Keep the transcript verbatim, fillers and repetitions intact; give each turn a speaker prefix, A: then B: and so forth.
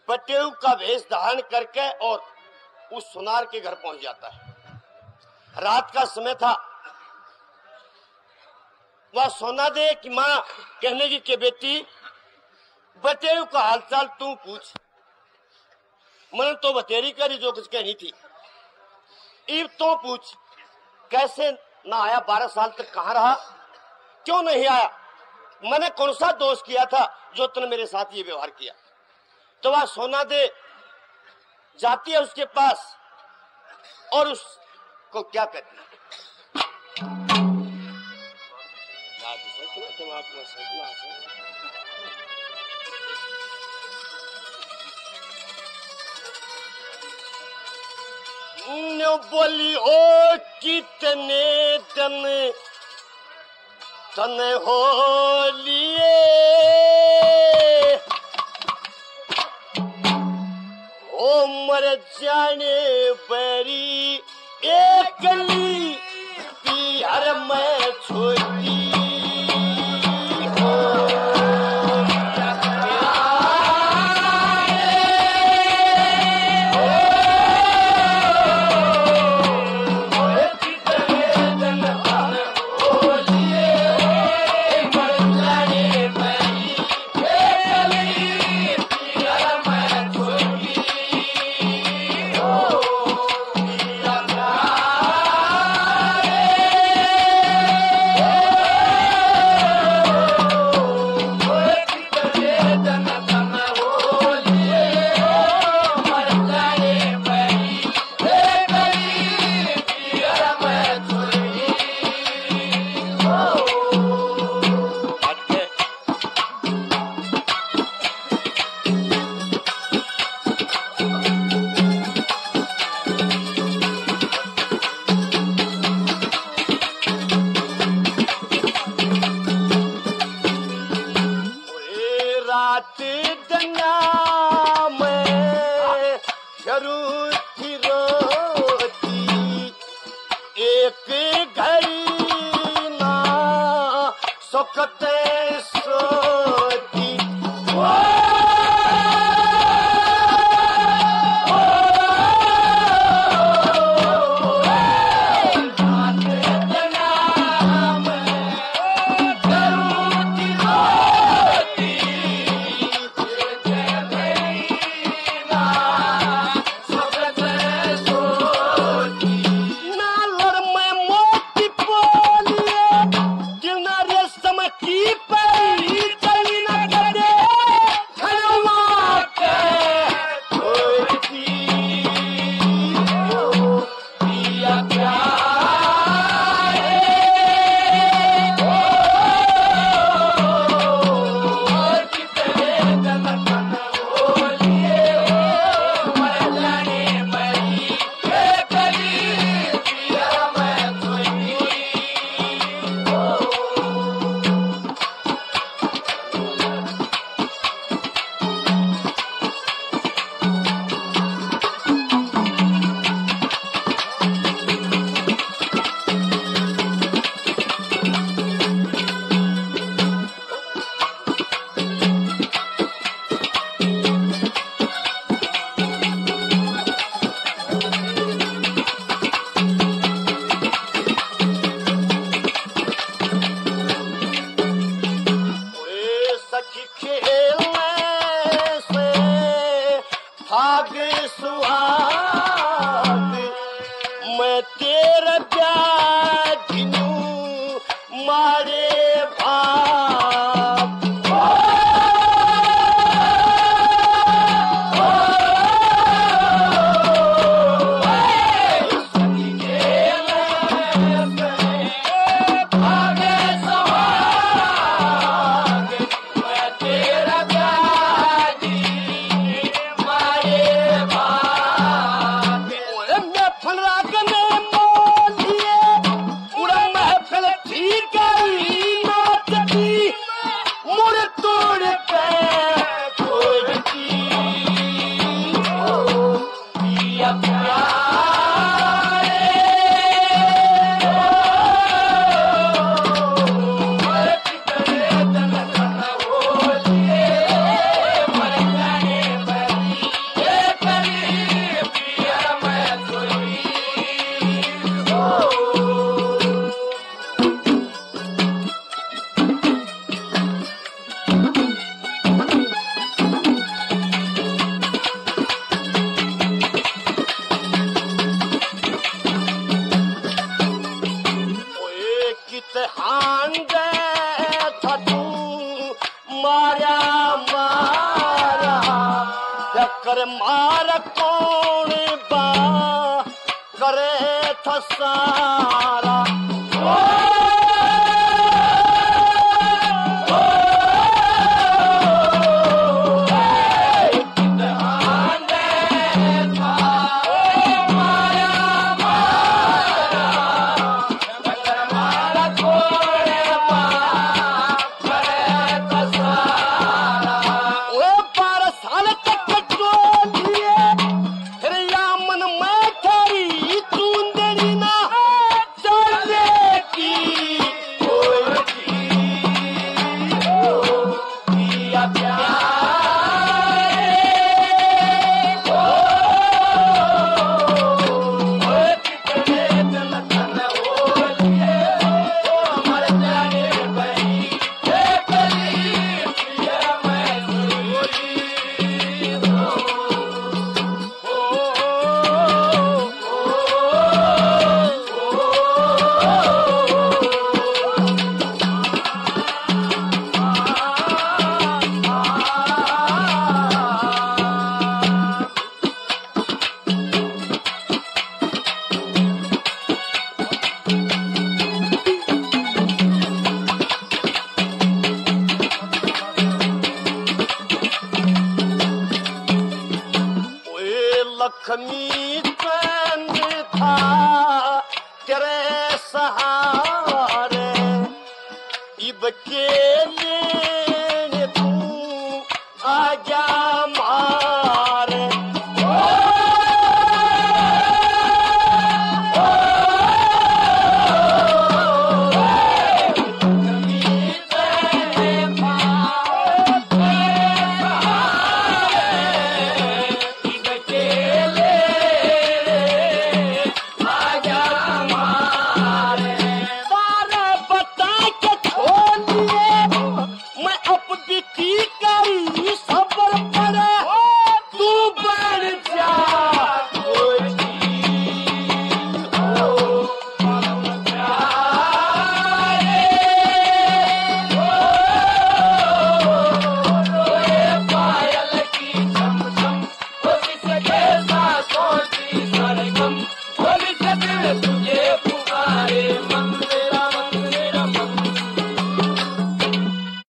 A: बटेऊ का वेश धारण करके और उस सुनार के घर पहुंच जाता है। रात का समय था। वह सोना दे कि माँ कहने की के बेटी बटेऊ का हालचाल तू पूछ। मन तो बतेरी करी जो कुछ कहनी थी, इब तो पूछ कैसे ना आया, बारह साल तक कहाँ रहा, क्यों नहीं आया, मैंने कौन सा दोष किया था जो तुमने मेरे साथ ये व्यवहार किया। तो वह सोना दे जाती है उसके पास और उसको क्या कहती है, बोली ओ कितने दिन तने हो लिए, ओ मर जाने बरी एकली पियर में छोटी कर मार कौन बा करे था सारा लक्ष्मी चंद था तेरे सहारे इब के लिए तू आ जा